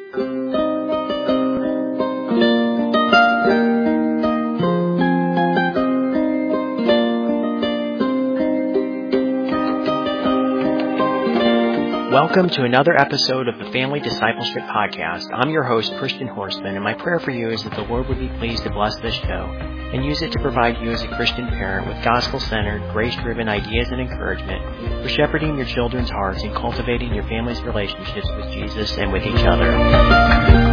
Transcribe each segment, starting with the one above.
Welcome to another episode of the Family Discipleship Podcast. I'm your host, Christian Horstman, and my prayer for you is that the Lord would be pleased to bless this show and use it to provide you as a Christian parent with gospel-centered, grace-driven ideas and encouragement for shepherding your children's hearts and cultivating your family's relationships with Jesus and with each other.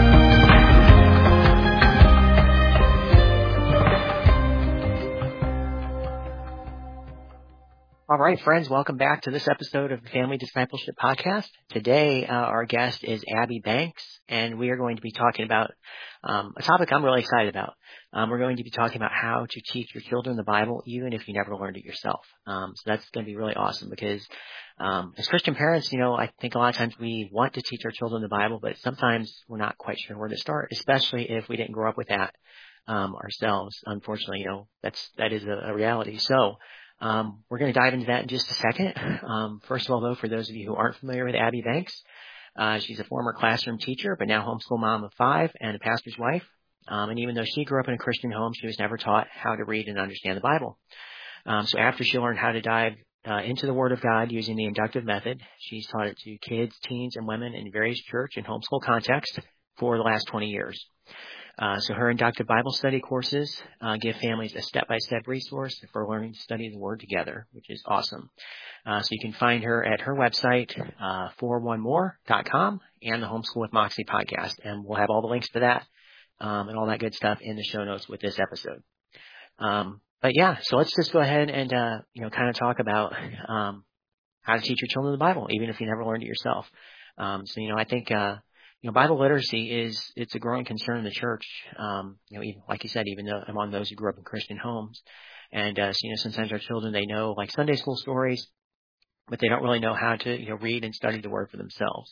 All right, friends, welcome back to this episode of the Family Discipleship Podcast. Today, our guest is Abby Banks, and we are going to be talking about a topic I'm really excited about. We're going to be talking about how to teach your children the Bible, even if you never learned it yourself. So that's going to be really awesome because as Christian parents, I think a lot of times we want to teach our children the Bible, but sometimes we're not quite sure where to start, especially if we didn't grow up with that ourselves. Unfortunately, that is a reality. So we're going to dive into that in just a second. First of all, though, for those of you who aren't familiar with Abby Banks, she's a former classroom teacher, but now homeschool mom of 5 and a pastor's wife. And even though she grew up in a Christian home, she was never taught how to read and understand the Bible. So after she learned how to dive into the Word of God using the inductive method, she's taught it to kids, teens, and women in various church and homeschool contexts for the last 20 years. So her inductive Bible study courses give families a step-by-step resource for learning to study the Word together, which is awesome. So you can find her at her website, 4onemore.com, and the Homeschool with Moxie podcast. And we'll have all the links to that and all that good stuff in the show notes with this episode. But yeah, so let's just go ahead and kind of talk about how to teach your children the Bible, even if you never learned it yourself. I think Bible literacy it's a growing concern in the church. Even, like you said, even though among those who grew up in Christian homes, and sometimes our children, they know like Sunday school stories, but they don't really know how to read and study the Word for themselves.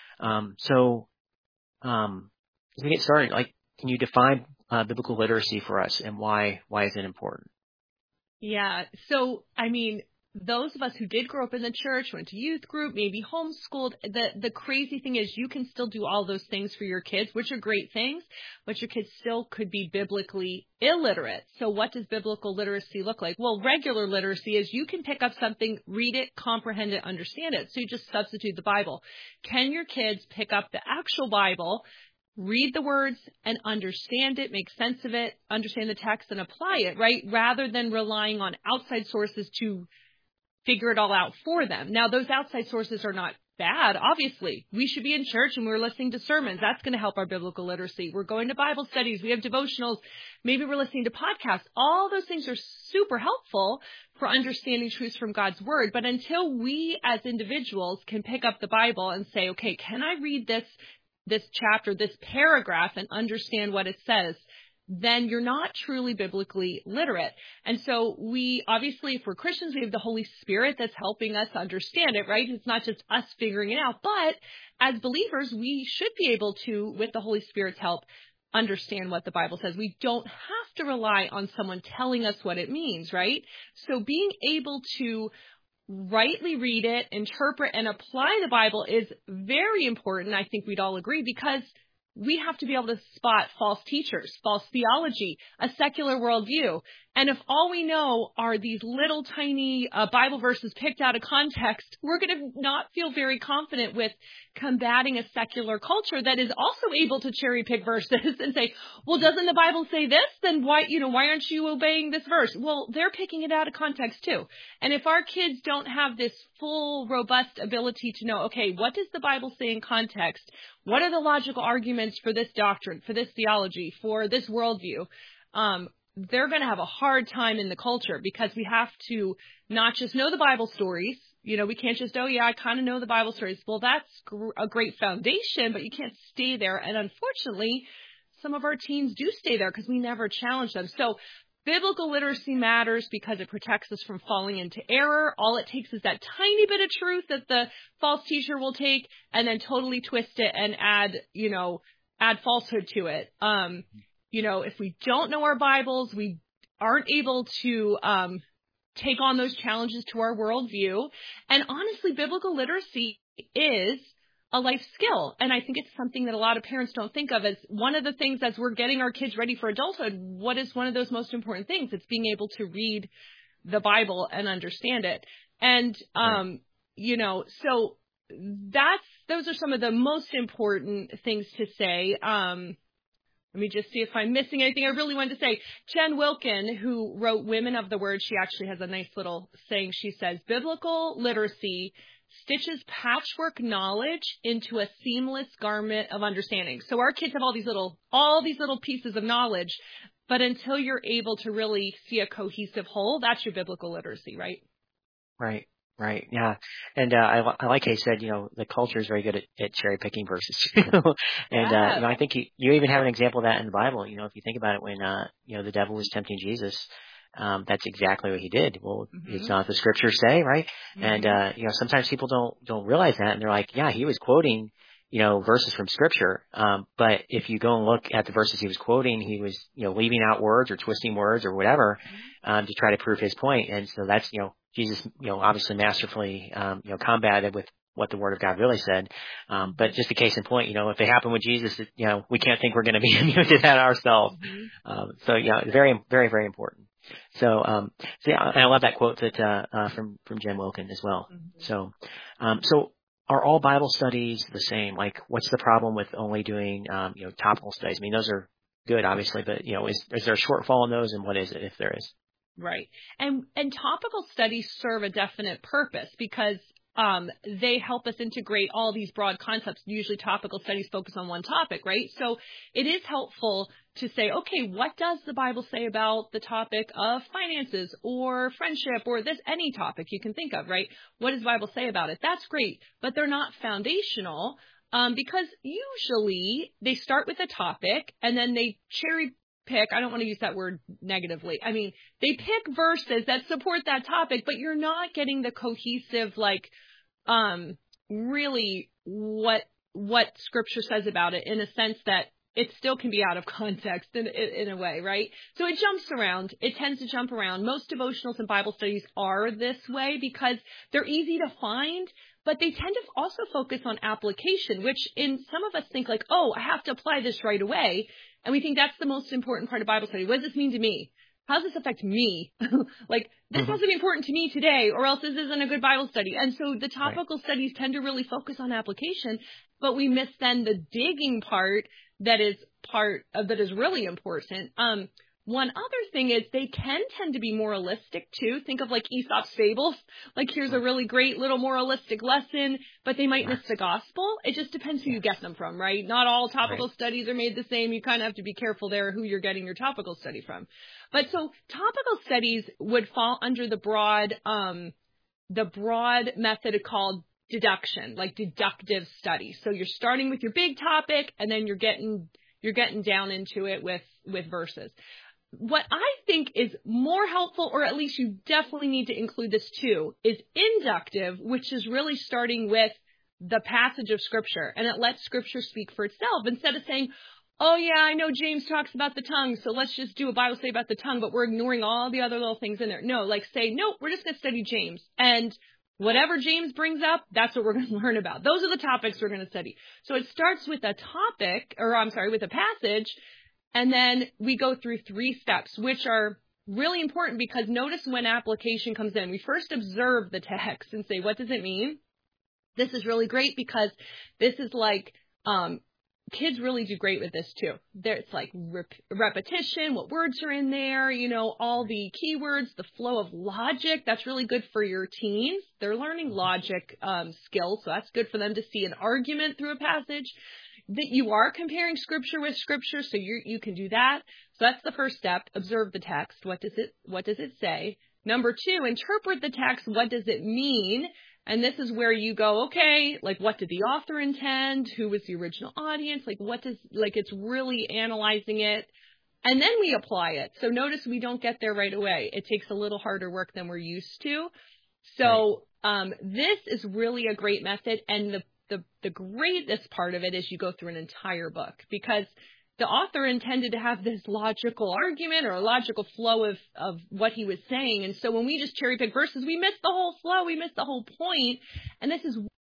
As we get started, can you define biblical literacy for us, and why is it important? Yeah. So, those of us who did grow up in the church, went to youth group, maybe homeschooled, the crazy thing is you can still do all those things for your kids, which are great things, but your kids still could be biblically illiterate. So what does biblical literacy look like? Well, regular literacy is you can pick up something, read it, comprehend it, understand it. So you just substitute the Bible. Can your kids pick up the actual Bible, read the words and understand it, make sense of it, understand the text and apply it, right? Rather than relying on outside sources to figure it all out for them. Now, those outside sources are not bad, obviously. We should be in church and we're listening to sermons. That's going to help our biblical literacy. We're going to Bible studies. We have devotionals. Maybe we're listening to podcasts. All those things are super helpful for understanding truths from God's Word. But until we as individuals can pick up the Bible and say, okay, can I read this chapter, this paragraph, and understand what it says, then you're not truly biblically literate. And so we, obviously, if we're Christians, we have the Holy Spirit that's helping us understand it, right? It's not just us figuring it out. But as believers, we should be able to, with the Holy Spirit's help, understand what the Bible says. We don't have to rely on someone telling us what it means, right? So being able to rightly read it, interpret, and apply the Bible is very important. I think we'd all agree, because we have to be able to spot false teachers, false theology, a secular worldview. And if all we know are these little tiny Bible verses picked out of context, we're going to not feel very confident with combating a secular culture that is also able to cherry pick verses and say, well, doesn't the Bible say this? Then why aren't you obeying this verse? Well, they're picking it out of context too. And if our kids don't have this full, robust ability to know, okay, what does the Bible say in context? What are the logical arguments for this doctrine, for this theology, for this worldview? They're going to have a hard time in the culture, because we have to not just know the Bible stories. We can't just, I kind of know the Bible stories. Well, that's a great foundation, but you can't stay there. And unfortunately, some of our teens do stay there because we never challenge them. So biblical literacy matters because it protects us from falling into error. All it takes is that tiny bit of truth that the false teacher will take and then totally twist it and add falsehood to it. If we don't know our Bibles, we aren't able to take on those challenges to our worldview. And honestly, biblical literacy is a life skill. And I think it's something that a lot of parents don't think of as one of the things as we're getting our kids ready for adulthood. What is one of those most important things? It's being able to read the Bible and understand it. And, so those are some of the most important things to say. Let me just see if I'm missing anything I really wanted to say. Jen Wilkin, who wrote Women of the Word, she actually has a nice little saying. She says, biblical literacy stitches patchwork knowledge into a seamless garment of understanding. So our kids have all these little pieces of knowledge, but until you're able to really see a cohesive whole, that's your biblical literacy, right? Right. Right. Yeah. And I like how you said, the culture is very good at cherry picking verses. And I think you even have an example of that in the Bible. If you think about it, when the devil was tempting Jesus, that's exactly what he did. Well, it's not the scriptures say, right? Mm-hmm. And sometimes people don't realize that, and they're like, yeah, he was quoting verses from scripture. But if you go and look at the verses he was quoting, he was leaving out words or twisting words or whatever to try to prove his point. And so that's Jesus, obviously masterfully, combated with what the Word of God really said. But just a case in point, if it happened with Jesus, we can't think we're going to be immune to that ourselves. So very, very, very important. So yeah, and I love that quote that, from Jen Wilkin as well. So are all Bible studies the same? Like, what's the problem with only doing, topical studies? I mean, those are good, obviously, but, is there a shortfall in those, and what is it if there is? Right. And topical studies serve a definite purpose because they help us integrate all these broad concepts. Usually topical studies focus on one topic, right? So it is helpful to say, okay, what does the Bible say about the topic of finances or friendship or any topic you can think of, right? What does the Bible say about it? That's great, but they're not foundational because usually they start with a topic and then they cherry pick, I don't want to use that word negatively. I mean, they pick verses that support that topic, but you're not getting the cohesive, really what scripture says about it, in a sense that it still can be out of context in a way, right? So it jumps around. It tends to jump around. Most devotionals and Bible studies are this way because they're easy to find, but they tend to also focus on application, which in some of us think like, oh, I have to apply this right away. And we think that's the most important part of Bible study. What does this mean to me? How does this affect me? This must be important to me today, or else this isn't a good Bible study. And so the topical studies tend to really focus on application, but we miss then the digging part that is really important. One other thing is they can tend to be moralistic too. Think of Aesop's fables. Here's a really great little moralistic lesson, but they might miss the gospel. It just depends who you get them from, right? Not all topical studies are made the same. You kind of have to be careful there who you're getting your topical study from. But so topical studies would fall under the broad method called deduction, deductive study. So you're starting with your big topic and then you're getting down into it with verses. What I think is more helpful, or at least you definitely need to include this too, is inductive, which is really starting with the passage of Scripture, and it lets Scripture speak for itself instead of saying, oh yeah, I know James talks about the tongue, so let's just do a Bible study about the tongue, but we're ignoring all the other little things in there. No, say, no, we're just going to study James, and whatever James brings up, that's what we're going to learn about. Those are the topics we're going to study. So it starts with a with a passage. And then we go through 3 steps, which are really important because notice when application comes in, we first observe the text and say, what does it mean? This is really great because this is kids really do great with this too. It's repetition, what words are in there, all the keywords, the flow of logic. That's really good for your teens. They're learning logic skills, so that's good for them to see an argument through a passage. That you are comparing scripture with scripture, so you can do that. So that's the first step. Observe the text. What does it say? Number 2, interpret the text. What does it mean? And this is where you go, okay, what did the author intend? Who was the original audience? It's really analyzing it. And then we apply it. So notice we don't get there right away. It takes a little harder work than we're used to. So this is really a great method. And the greatest part of it is you go through an entire book because the author intended to have this logical argument or a logical flow of what he was saying. And so when we just cherry pick verses, we miss the whole flow. We miss the whole point. And this is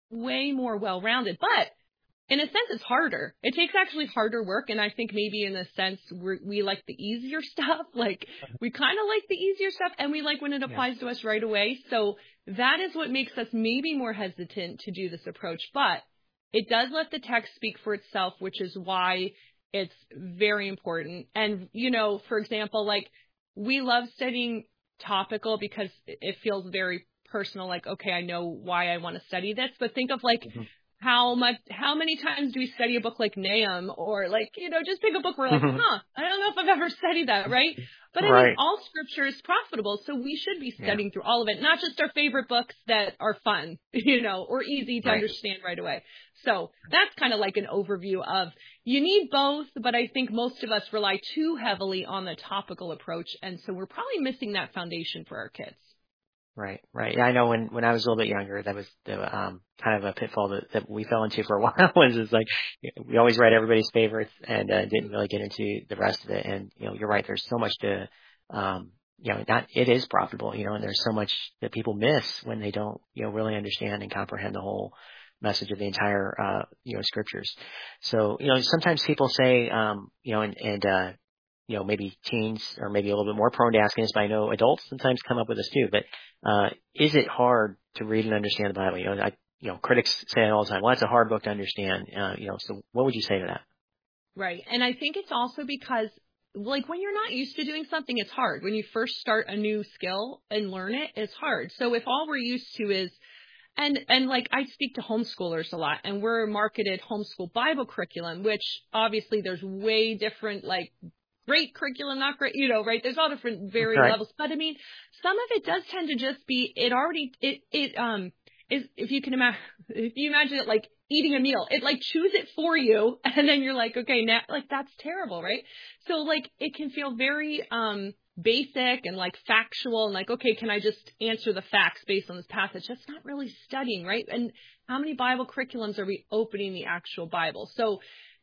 way more well-rounded. But in a sense, it's harder. It takes actually harder work. And I think maybe in a sense, we like the easier stuff. Like we kind of like the easier stuff and we like when it applies to us right away. So that is what makes us maybe more hesitant to do this approach. But it does let the text speak for itself, which is why it's very important. And, you know, for example, like we love studying topical because it feels very personal. Like, okay, I know why I want to study this. But think of like, how many times do we study a book like Nahum or like, you know, just pick a book where like, I don't know if I've ever studied that, right? But I mean, all scripture is profitable, so we should be studying through all of it, not just our favorite books that are fun, you know, or easy to understand right away. So that's kind of like an overview of you need both, but I think most of us rely too heavily on the topical approach, and so we're probably missing that foundation for our kids. Right. Yeah, I know when I was a little bit younger, that was the kind of a pitfall that we fell into for a while. Was just like we always read everybody's favorites and didn't really get into the rest of it. And you know, you're right. There's so much to you know, it is profitable. You know, and there's so much that people miss when they don't really understand and comprehend the whole message of the entire you know, scriptures. So you know, sometimes people say you know, and you know, maybe teens are maybe a little bit more prone to asking this, but I know adults sometimes come up with this too. But is it hard to read and understand the Bible? You know, critics say it all the time. Well, it's a hard book to understand. You know, so what would you say to that? Right, and I think it's also because, like, when you're not used to doing something, it's hard. When you first start a new skill and learn it, it's hard. So if all we're used to is And like I speak to homeschoolers a lot, and we're marketed homeschool Bible curriculum, which obviously there's way different, like great curriculum, not great, you know, right? There's all different varying levels. But I mean, some of it does tend to just be, is, if you imagine it like eating a meal, it like chews it for you. And then you're like, okay, now, like that's terrible, right? So like it can feel very, basic and like factual and like, okay, can I just answer the facts based on this passage? That's not really studying, right? And how many Bible curriculums are we opening the actual Bible? So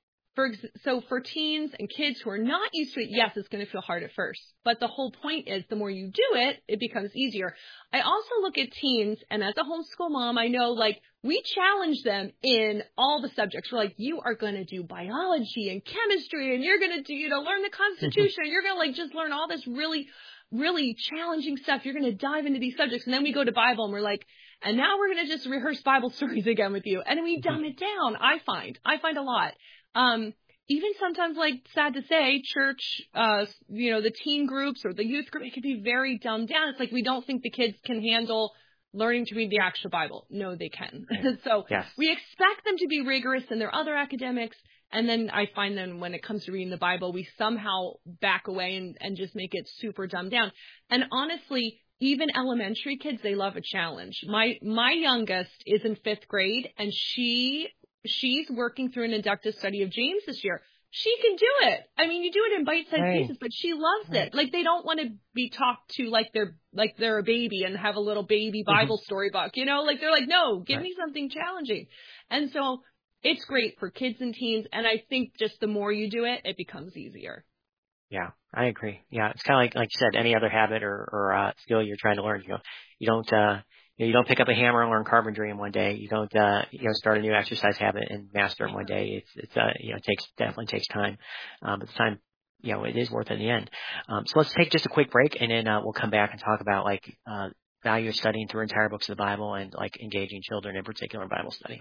for teens and kids who are not used to it, yes, it's going to feel hard at first. But the whole point is the more you do it, it becomes easier. I also look at teens, and as a homeschool mom, I know like we challenge them in all the subjects. We're like, you are going to do biology and chemistry, and you're going to do, learn the Constitution. You're going to like just learn all this really, really challenging stuff. You're going to dive into these subjects. And then we go to Bible and we're like, and now we're going to just rehearse Bible stories again with you. And we dumb it down. I find a lot. Even sometimes, like, sad to say, church, the teen groups or the youth group, it can be very dumbed down. It's like we don't think the kids can handle learning to read the actual Bible. No, they can. So we expect them to be rigorous in their other academics. And then I find them when it comes to reading the Bible, we somehow back away and just make it super dumbed down. And honestly, even elementary kids, they love a challenge. My youngest is in 5th grade, and she's working through an inductive study of James this year. She can do it. I mean, you do it in bite-sized pieces, but she loves it. Like they don't want to be talked to like they're a baby and have a little baby Bible storybook, like they're like, no, give me something challenging. And so it's great for kids and teens. And I think just the more you do it, it becomes easier. Yeah, I agree. Yeah. It's kind of like you said, any other habit or skill you're trying to learn, you don't pick up a hammer and learn carpentry in one day. You don't, start a new exercise habit and master it in one day. Definitely takes time. But the time, it is worth it in the end. So let's take just a quick break, and then we'll come back and talk about value of studying through entire books of the Bible and engaging children in particular in Bible study.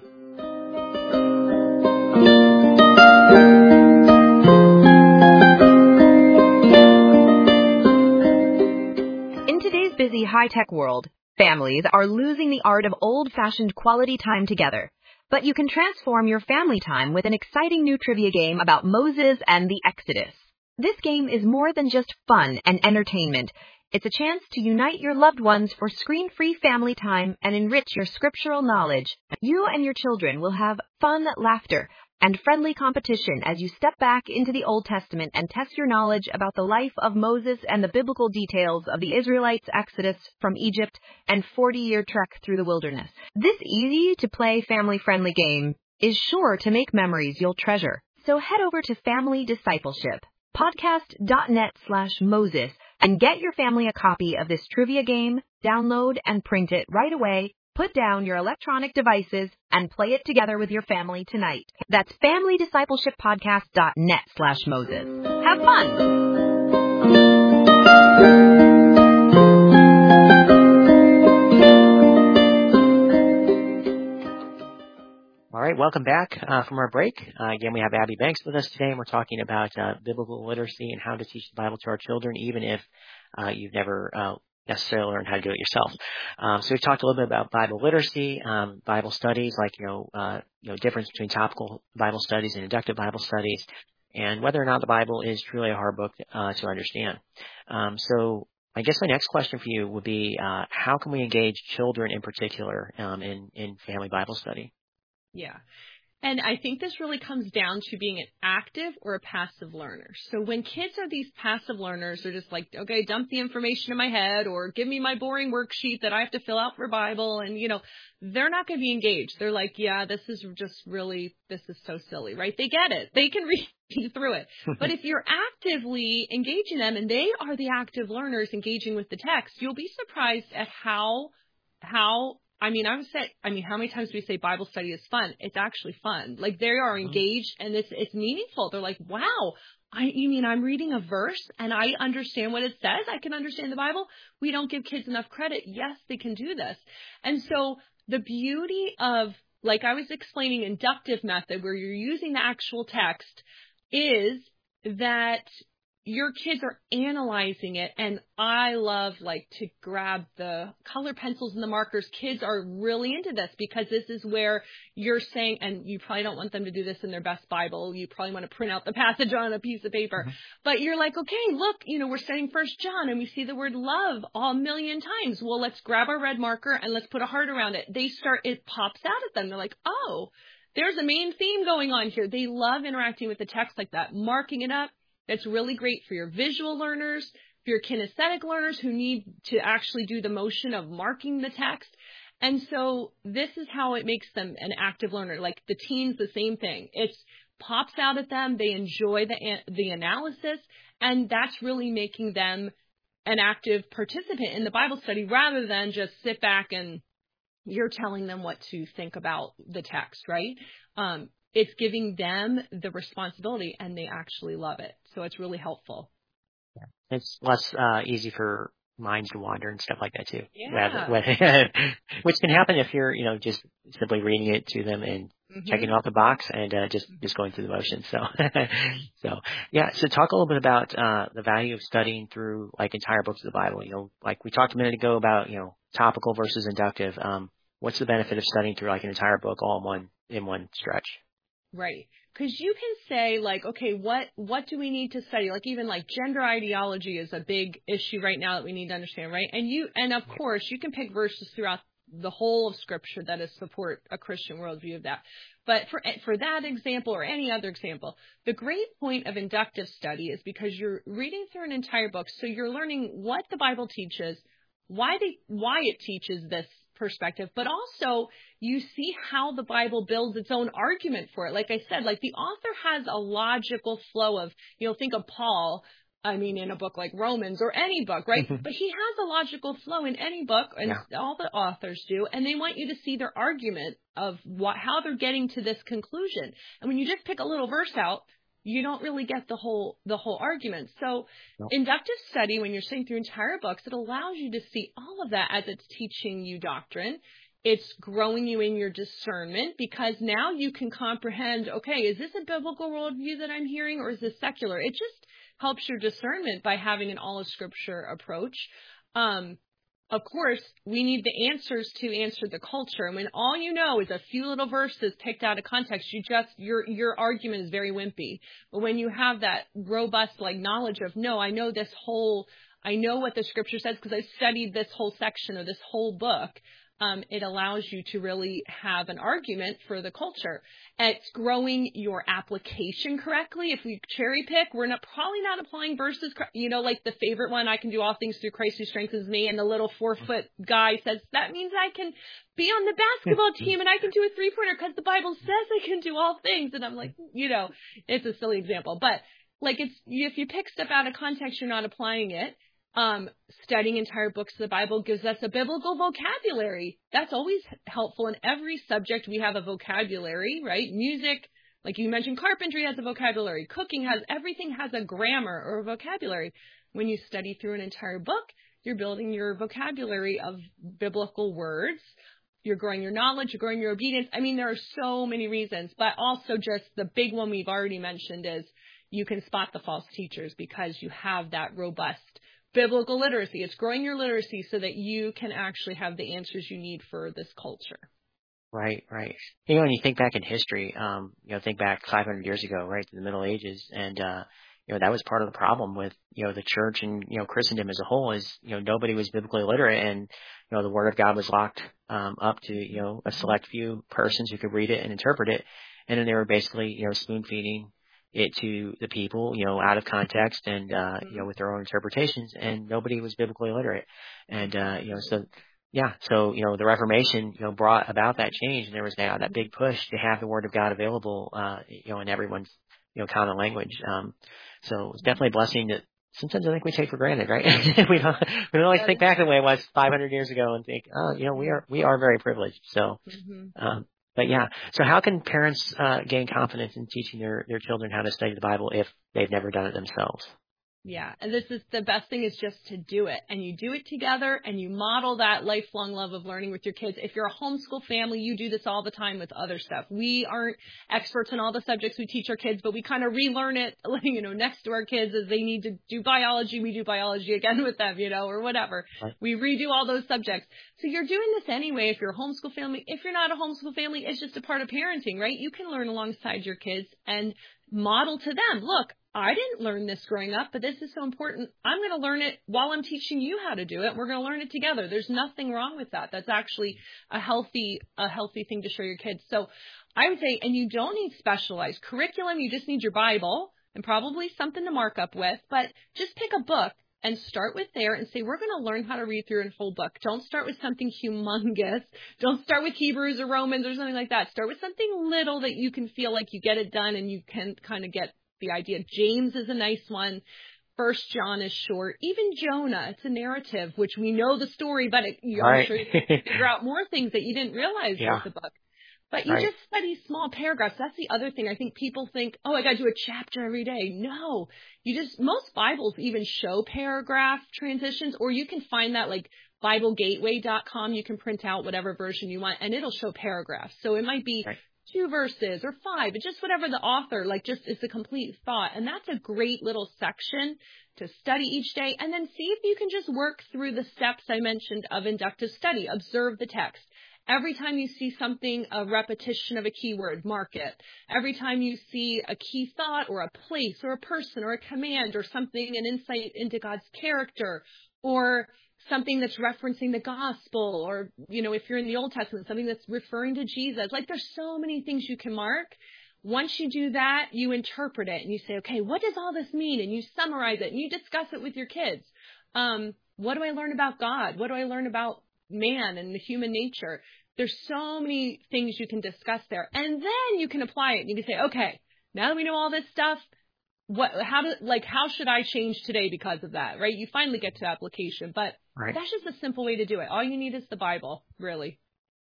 In today's busy high-tech world, families are losing the art of old-fashioned quality time together. But you can transform your family time with an exciting new trivia game about Moses and the Exodus. This game is more than just fun and entertainment. It's a chance to unite your loved ones for screen-free family time and enrich your scriptural knowledge. You and your children will have fun, laughter, and friendly competition as you step back into the Old Testament and test your knowledge about the life of Moses and the biblical details of the Israelites' exodus from Egypt and 40-year trek through the wilderness. This easy-to-play family-friendly game is sure to make memories you'll treasure. So head over to Family Discipleship, podcast.net/Moses, and get your family a copy of this trivia game, download and print it right away, Put down your electronic devices and play it together with your family tonight. That's familydiscipleshippodcast.net/Moses. Have fun! All right, welcome back from our break. Again, we have Abby Banks with us today, and we're talking about biblical literacy and how to teach the Bible to our children, even if you've never necessarily learned how to do it yourself. So we talked a little bit about Bible literacy, Bible studies, like difference between topical Bible studies and inductive Bible studies, and whether or not the Bible is truly a hard book to understand. So I guess my next question for you would be, how can we engage children in particular in family Bible study? Yeah. And I think this really comes down to being an active or a passive learner. So when kids are these passive learners, they're just like, okay, dump the information in my head or give me my boring worksheet that I have to fill out for Bible. And, they're not going to be engaged. They're like, yeah, this is so silly, right? They get it. They can read through it. But if you're actively engaging them and they are the active learners engaging with the text, you'll be surprised at how how many times do we say Bible study is fun? It's actually fun. Like, they are engaged and it's meaningful. They're like, wow, I'm reading a verse and I understand what it says. I can understand the Bible. We don't give kids enough credit. Yes, they can do this. And so the beauty of, like I was explaining, inductive method where you're using the actual text is that your kids are analyzing it, and I love to grab the color pencils and the markers. Kids are really into this because this is where you're saying, and you probably don't want them to do this in their best Bible. You probably want to print out the passage on a piece of paper, but you're like, okay, look, we're studying 1 John and we see the word love a million times. Well, let's grab our red marker and let's put a heart around it. It pops out at them. They're like, oh, there's a main theme going on here. They love interacting with the text like that, marking it up. That's really great for your visual learners, for your kinesthetic learners who need to actually do the motion of marking the text. And so this is how it makes them an active learner. Like the teens, the same thing. It pops out at them. They enjoy the analysis, and that's really making them an active participant in the Bible study rather than just sit back and you're telling them what to think about the text, right? It's giving them the responsibility, and they actually love it. So it's really helpful. Yeah. It's less easy for minds to wander and stuff like that too. Yeah. Which can happen if you're, just simply reading it to them and checking off the box and just going through the motions. So, So talk a little bit about the value of studying through entire books of the Bible. Like we talked a minute ago about topical versus inductive. What's the benefit of studying through an entire book all in one stretch? Right. Because you can say okay, what do we need to study? Even gender ideology is a big issue right now that we need to understand, right? And of course you can pick verses throughout the whole of Scripture that support a Christian worldview of that. But for that example or any other example, the great point of inductive study is because you're reading through an entire book, so you're learning what the Bible teaches, why it teaches this perspective, but also you see how the Bible builds its own argument for it. Like I said, the author has a logical flow of, think of Paul, in a book like Romans or any book, right? But he has a logical flow in any book, and all the authors do, and they want you to see their argument of how they're getting to this conclusion. And when you just pick a little verse out, you don't really get the whole argument. So inductive study, when you're studying through entire books, it allows you to see all of that as it's teaching you doctrine. It's growing you in your discernment because now you can comprehend, okay, is this a biblical worldview that I'm hearing or is this secular? It just helps your discernment by having an all of Scripture approach. Of course, we need the answers to answer the culture. And when all you know is a few little verses picked out of context, your argument is very wimpy. But when you have that robust knowledge of, no, I know what the Scripture says because I've studied this whole section or this whole book, it allows you to really have an argument for the culture. It's growing your application correctly. If we cherry pick, we're probably not applying verses, like the favorite one, I can do all things through Christ who strengthens me. And the little 4-foot guy says, that means I can be on the basketball team and I can do a 3-pointer because the Bible says I can do all things. And I'm like, it's a silly example. But if you pick stuff out of context, you're not applying it. Studying entire books of the Bible gives us a biblical vocabulary. That's always helpful in every subject. We have a vocabulary, right? Music, like you mentioned, carpentry has a vocabulary. Cooking everything has a grammar or a vocabulary. When you study through an entire book, you're building your vocabulary of biblical words. You're growing your knowledge, you're growing your obedience. I mean, there are so many reasons, but also just the big one we've already mentioned is you can spot the false teachers because you have that robust biblical literacy. It's growing your literacy so that you can actually have the answers you need for this culture. Right, right. You know, when you think back in history, think back 500 years ago, right, to the Middle Ages, and, that was part of the problem with, the church and, Christendom as a whole is, nobody was biblically literate, and, the Word of God was locked, up to, a select few persons who could read it and interpret it, and then they were basically, spoon feeding it to the people, out of context and, with their own interpretations, and nobody was biblically literate. And, so the Reformation, brought about that change, and there was now that big push to have the Word of God available, in everyone's, common language. So it's definitely a blessing that sometimes I think we take for granted, right? we don't always think back the way it was 500 years ago and think, we are very privileged. So, but yeah, so how can parents gain confidence in teaching their children how to study the Bible if they've never done it themselves? Yeah, and this is the best thing is just to do it, and you do it together, and you model that lifelong love of learning with your kids. If you're a homeschool family, you do this all the time with other stuff. We aren't experts in all the subjects we teach our kids, but we kind of relearn it, next to our kids as they need to do biology. We do biology again with them, or whatever. Right. We redo all those subjects. So you're doing this anyway if you're a homeschool family. If you're not a homeschool family, it's just a part of parenting, right? You can learn alongside your kids and model to them. Look, I didn't learn this growing up, but this is so important. I'm going to learn it while I'm teaching you how to do it. We're going to learn it together. There's nothing wrong with that. That's actually a healthy thing to show your kids. So I would say, and you don't need specialized curriculum. You just need your Bible and probably something to mark up with, but just pick a book and start with there and say, we're going to learn how to read through a whole book. Don't start with something humongous. Don't start with Hebrews or Romans or something like that. Start with something little that you can feel like you get it done and you can kind of get the idea. James is a nice one. First John is short. Even Jonah, it's a narrative, which we know the story, but I'm sure you can figure out more things that you didn't realize with the book. But you just study small paragraphs. That's the other thing. I think people think, I got to do a chapter every day. No, most Bibles even show paragraph transitions, or you can find that like BibleGateway.com. You can print out whatever version you want and it'll show paragraphs. So it might be 2 verses or 5, but just whatever the author, it's a complete thought. And that's a great little section to study each day. And then see if you can just work through the steps I mentioned of inductive study. Observe the text. Every time you see something, a repetition of a keyword, mark it. Every time you see a key thought or a place or a person or a command or something, an insight into God's character or something that's referencing the gospel or, if you're in the Old Testament, something that's referring to Jesus. There's so many things you can mark. Once you do that, you interpret it and you say, okay, what does all this mean? And you summarize it and you discuss it with your kids. What do I learn about God? What do I learn about man and the human nature? There's so many things you can discuss there. And then you can apply it and you can say, okay, now that we know all this stuff, how should I change today because of that, right? You finally get to application, but that's just a simple way to do it. All you need is the Bible, really.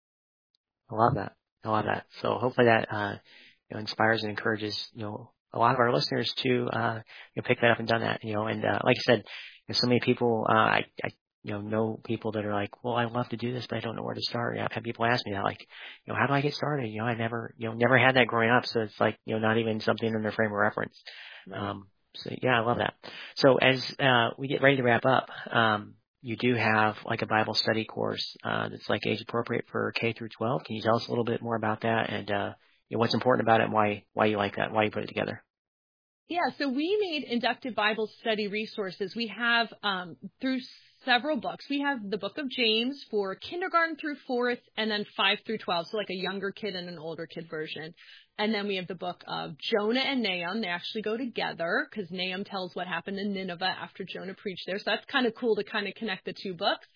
I love that. So hopefully that, inspires and encourages, a lot of our listeners to, pick that up and done that, and, like I said, so many people, I know people that are like, well, I'd love to do this, but I don't know where to start. I've had people ask me that, how do I get started? I never had that growing up. So it's not even something in their frame of reference. So yeah, I love that. So as, we get ready to wrap up, you do have a Bible study course, that's age appropriate for K through 12. Can you tell us a little bit more about that and, what's important about it and why you like that, why you put it together? Yeah, so we made inductive Bible study resources. We have, through several books. We have the book of James for kindergarten through 4th and then 5 through 12. So a younger kid and an older kid version. And then we have the book of Jonah and Nahum. They actually go together because Nahum tells what happened in Nineveh after Jonah preached there. So that's kind of cool to kind of connect the two books.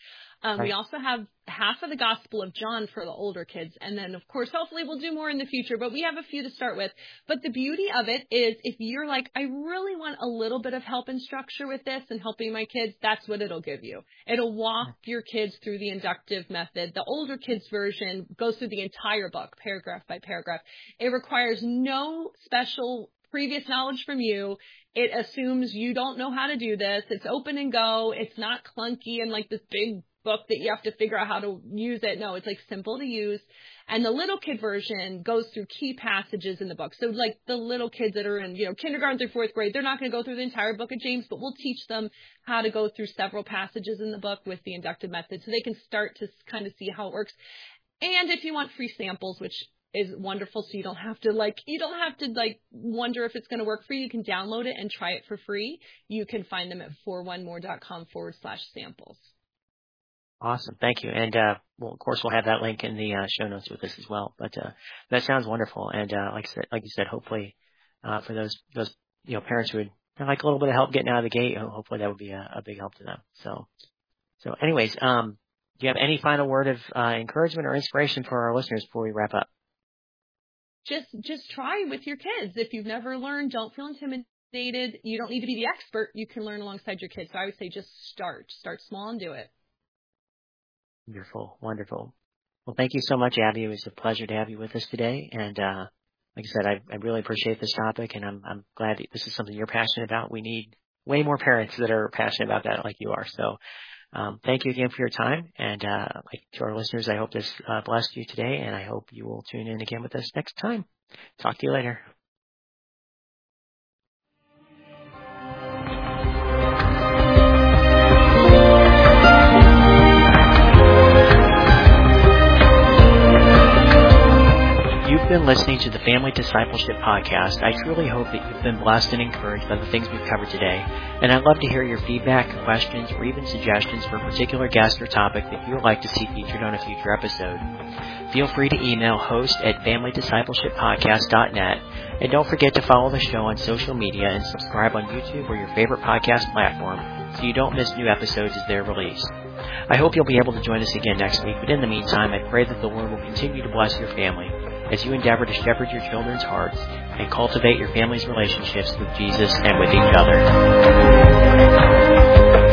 We also have half of the Gospel of John for the older kids. And then, of course, hopefully we'll do more in the future, but we have a few to start with. But the beauty of it is if you're like, I really want a little bit of help and structure with this and helping my kids, that's what it'll give you. It'll walk your kids through the inductive method. The older kids version goes through the entire book, paragraph by paragraph. It requires no special previous knowledge from you. It assumes you don't know how to do this. It's open and go. It's not clunky and like this big book that you have to figure out how to use it. No, it's like simple to use. And the little kid version goes through key passages in the book. So like the little kids that are in, kindergarten through fourth grade, they're not going to go through the entire book of James, but we'll teach them how to go through several passages in the book with the inductive method so they can start to kind of see how it works. And if you want free samples, which is wonderful, so you don't have to wonder if it's going to work for you. You can download it and try it for free. You can find them at 4onemore.com/samples. Awesome. Thank you. And, of course, we'll have that link in the show notes with this as well. But that sounds wonderful. And like you said, hopefully for those parents who would like a little bit of help getting out of the gate, hopefully that would be a big help to them. So anyways, do you have any final word of encouragement or inspiration for our listeners before we wrap up? Just try with your kids. If you've never learned, don't feel intimidated. You don't need to be the expert. You can learn alongside your kids. So I would say just start small and do it. Wonderful. Well, thank you so much, Abby. It was a pleasure to have you with us today. And like I said, I really appreciate this topic, and I'm glad that this is something you're passionate about. We need way more parents that are passionate about that like you are. So thank you again for your time. And to our listeners, I hope this blessed you today, and I hope you will tune in again with us next time. Talk to you later. You've been listening to the Family Discipleship Podcast. I truly hope that you've been blessed and encouraged by the things we've covered today. And I'd love to hear your feedback, questions, or even suggestions for a particular guest or topic that you would like to see featured on a future episode. Feel free to email host@familydiscipleshippodcast.net. And don't forget to follow the show on social media and subscribe on YouTube or your favorite podcast platform so you don't miss new episodes as they're released. I hope you'll be able to join us again next week, but in the meantime, I pray that the Lord will continue to bless your family as you endeavor to shepherd your children's hearts and cultivate your family's relationships with Jesus and with each other.